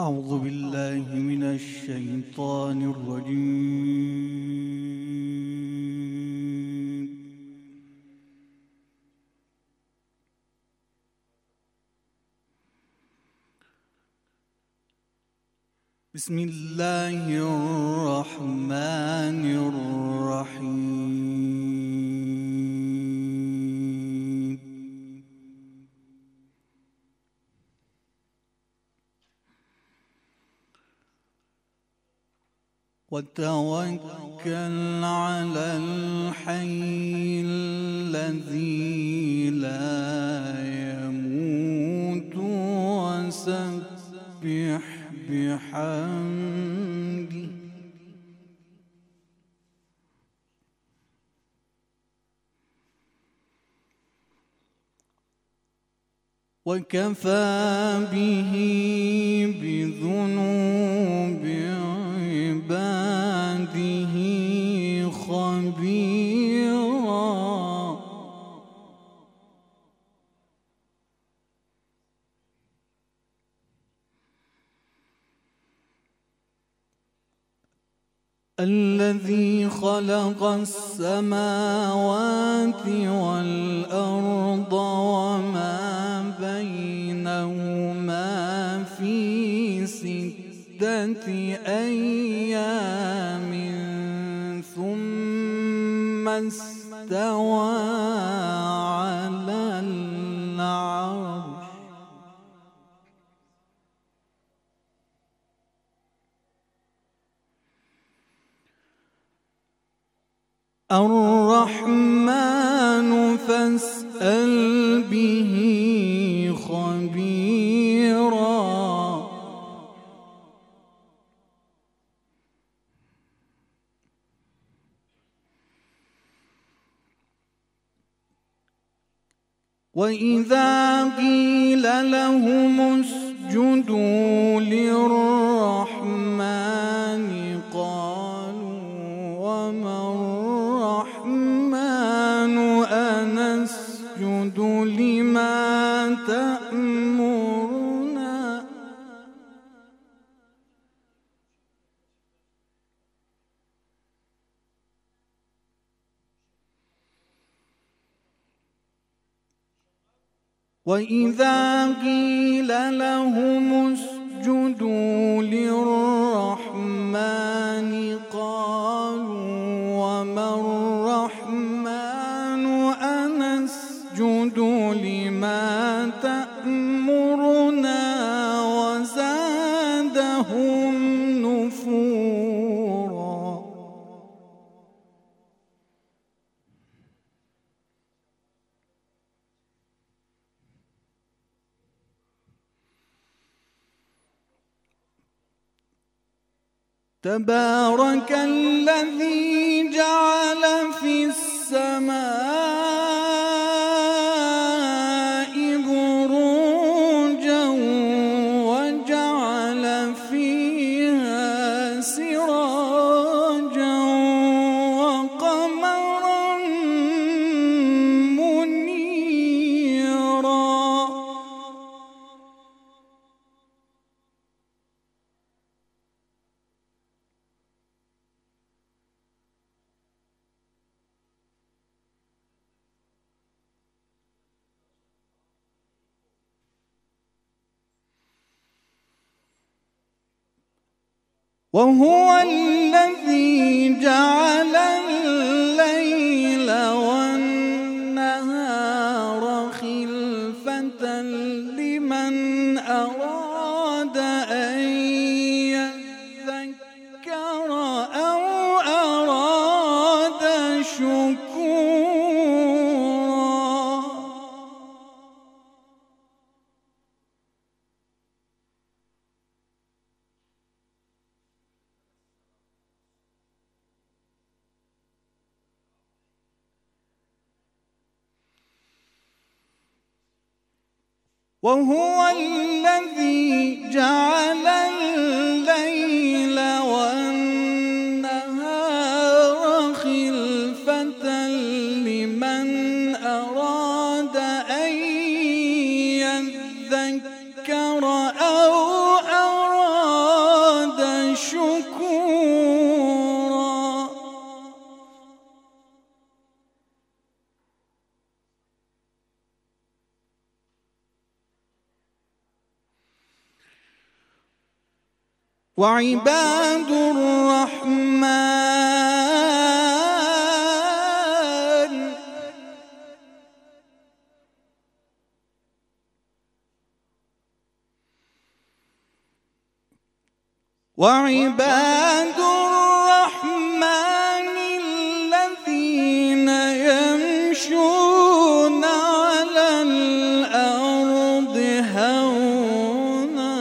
أعوذ بالله من الشيطان الرجيم. بسم الله الرحمن الرحيم. وتوكل على الحي الذي لا يموت وسبح بحمده وكفى به بذنوب عباده خبيرا. الذي خلق السماوات والأرض وما بينهما في 6 أيام ثم استوى على العرش. الرحمن فاسأل به خبيرا. وإذا قيل لهم اسجدوا للرحمن قالوا وما الرحمن أنسجد لما تأمرنا. وإذا قيل لهم اسجدوا للرحمن قالوا وما الرحمن أنسجد لما تأمرنا وزادهم نفورا. تبارك الذي جعل في السماء بروجا وجعل فيها سراجا وقمرا منيرا. وهو الذي جعل الليل والنهار خلفة لمن أراد أن يذكر أو أراد شكورا. وهو الذي جعل الليل والنهار خلفة لمن أراد أن يذكر أو أراد وعباد الرحمن الذين يمشون على الأرض هونا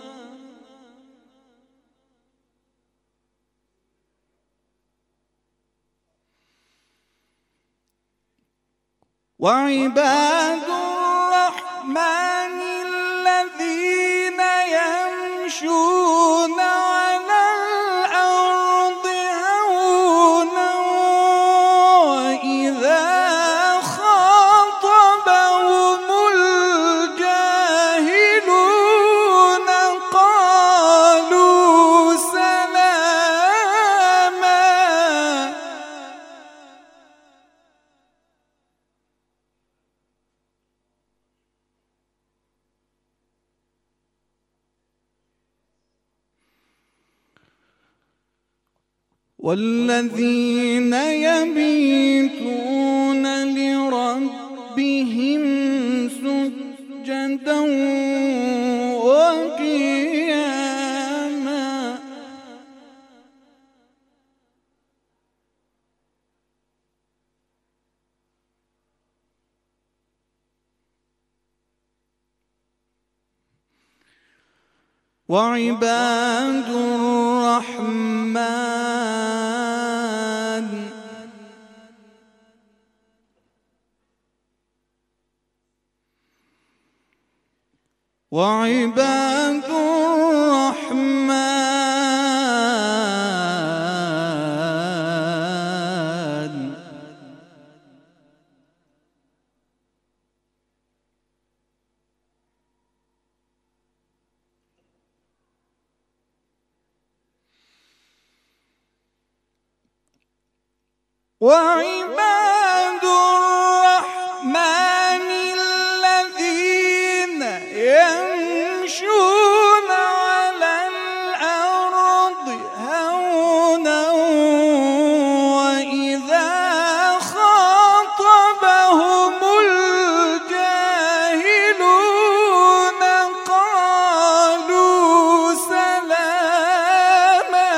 وعباد الرحمن الذين يمشون على الأرض هونا وإذا خاطبهم الجاهلون قالوا سلاما والذين يبيتون لربهم سجدا وقياما وعباد الرحمن وعباد الرحمن وعباد الرحمن الذين يمشون على الأرض هونا وإذا خاطبهم الجاهلون قالوا سلاما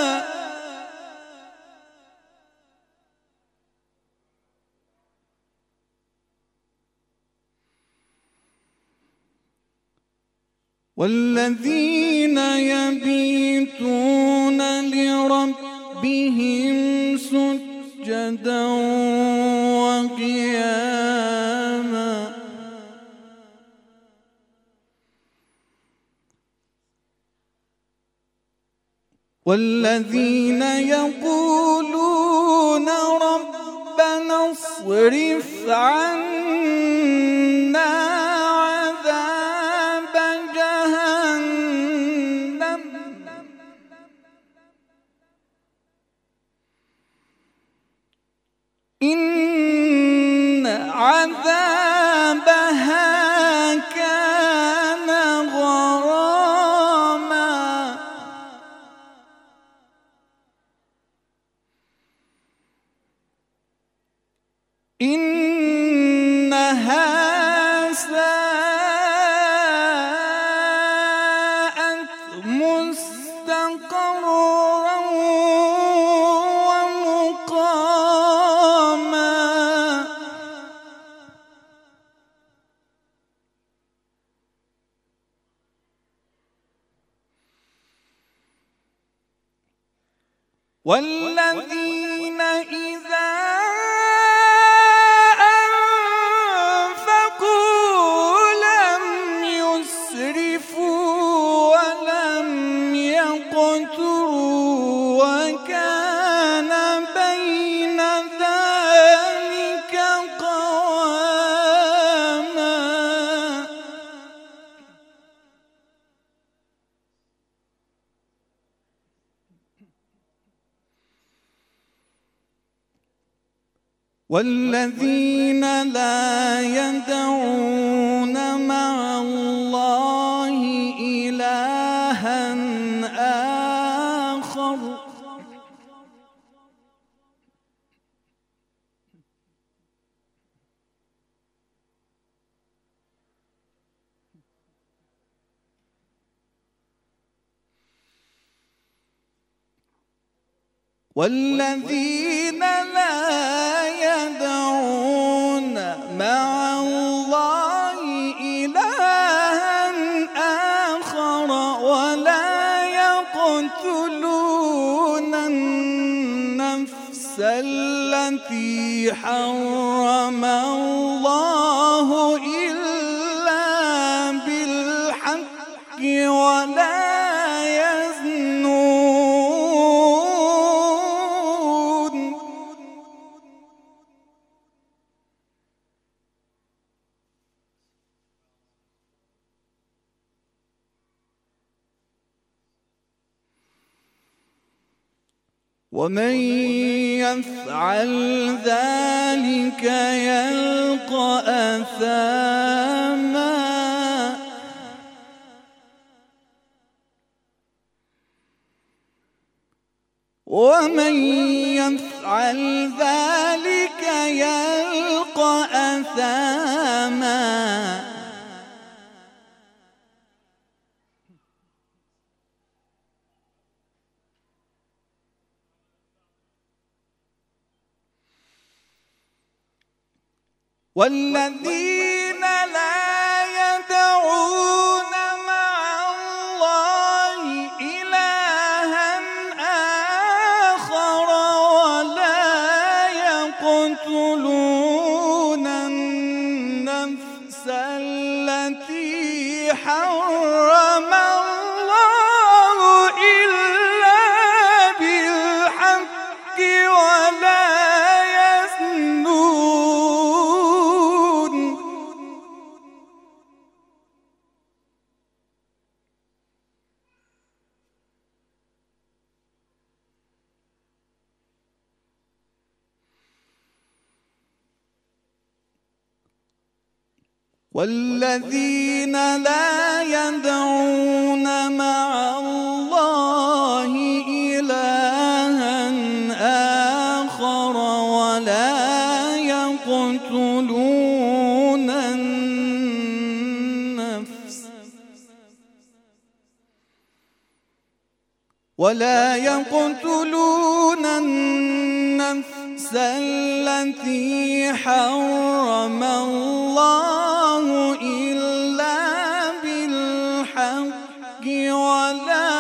والذين يبيتون لربهم سجدا وقياما والذين يقولون ربنا اصرف عنا عذاب جهنم إن عذابها كان غراما إنها ساءت مستقرا ومقاما والذين إذا أنفقوا لم يسرفوا ولم يقتروا وكان بين ذلك قواما والذين لا يدعون مع الله إلها والذين لا يدعون مع الله إلها آخر ولا يقتلون النفس التي حرم الله إلا بالحق ولا ومن يفعل ذلك يلقى أثاما ومن يفعل ذلك يلقى أثاما والذين لا يدعون مع الله إلها آخر ولا يقتلون النفس التي حرم الله إلا بالحق ولا والذين لا يدعون مع الله إلها آخر ولا يقتلون النفس التي حرم الله إلا بالحق ولا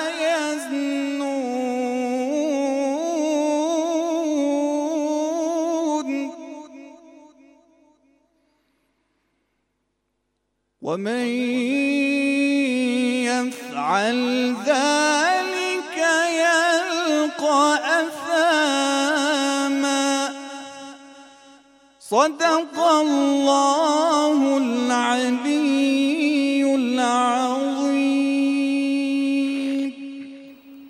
يزنون ومن يفعل ذلك يلقى أثاما صدق الله العلي العظيم.